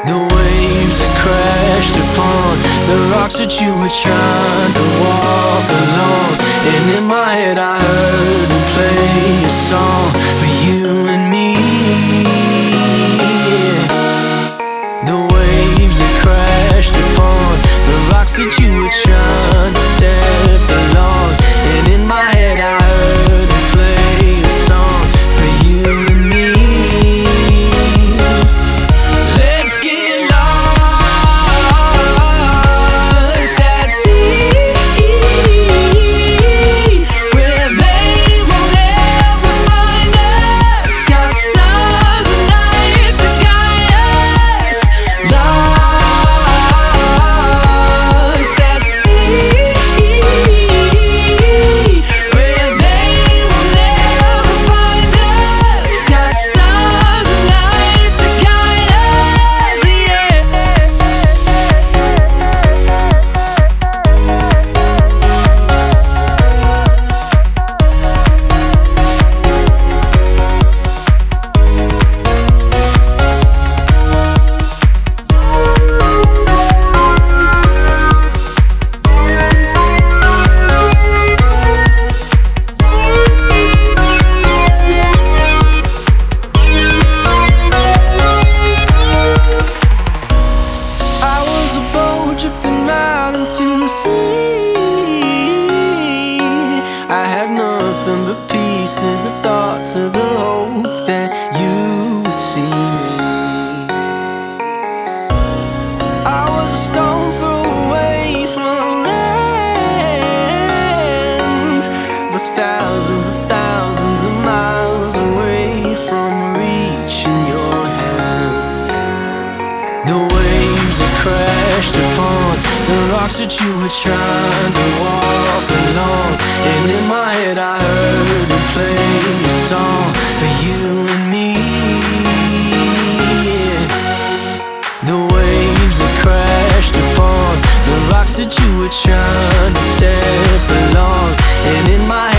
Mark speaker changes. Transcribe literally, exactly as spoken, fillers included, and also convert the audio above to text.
Speaker 1: The waves that crashed upon the rocks that you were trying to walk along. And in my head I heard them play a song for you and me. The waves that crashed upon the rocks that you were trying to step along. And in my head I heard them play a song for you and me. Let's get lost at sea, where they will never find us. Got stars and night to guide us. Lost at sea, where they will never find us. Got stars and night to guide us, yeah. I was a boat drifting out into sea. I had nothing but pieces of thoughts of the hope that you would see me. I was a stone's throw away from land, but thousands and thousands of miles away from reaching your hand. The waves that crashed upon the rocks that you were trying to walk along. And in my head I heard them play a song for you and me. The waves that crashed upon the rocks that you were trying to step along. And in my